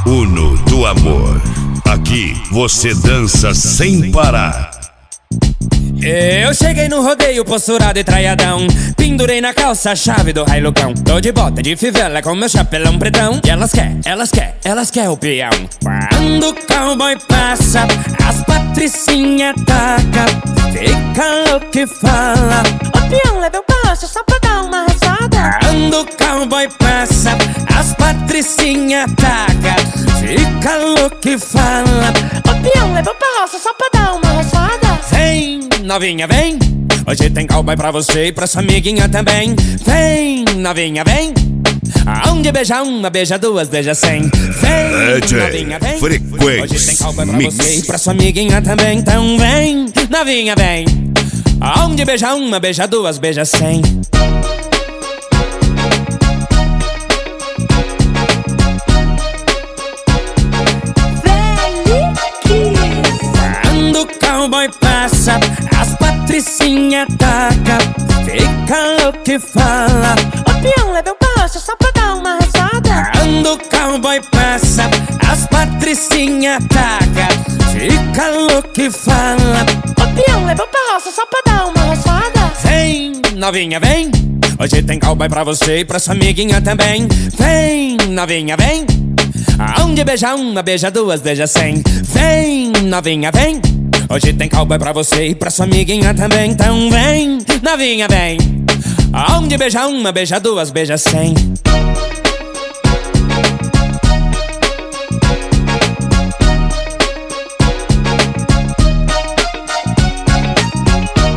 Uno do amor. Aqui você dança sem parar. Eu cheguei no rodeio posturado e traiadão, pendurei na calça a chave do railucão. Tô de bota de fivela com meu chapelão pretão. E elas quer o peão. Quando o cowboy passa, as patricinha taca, fica louco e fala: o peão leva o passo só pra dar uma rezada. Quando o cowboy passa, as patricinha taca, fica louco e fala: o peão leva o passo só pra dar uma rezada. Vem, novinha, vem. Hoje tem cowboy pra você e pra sua amiguinha também. Vem, novinha, vem. Aonde beija uma, beija duas, beija 100. Vem, novinha, vem. Hoje tem cowboy pra você e pra sua amiguinha também. Então vem, novinha, vem. Aonde beija uma, beija duas, beija 100. Quando o cowboy passa, as patricinha taca, fica louco e fala: o peão leva o passo só pra dar uma rezada. Quando o cowboy passa, as patricinha taca, fica louco e fala: o peão leva o passo só pra dar uma rezada. Vem, novinha, vem. Hoje tem cowboy pra você e pra sua amiguinha também. Vem, novinha, vem. Aonde beija uma, beija duas, beija 100. Vem, novinha, vem. Hoje tem cowboy pra você e pra sua amiguinha também. Então vem, novinha, vem. Aonde beija uma, beija duas, beija 100.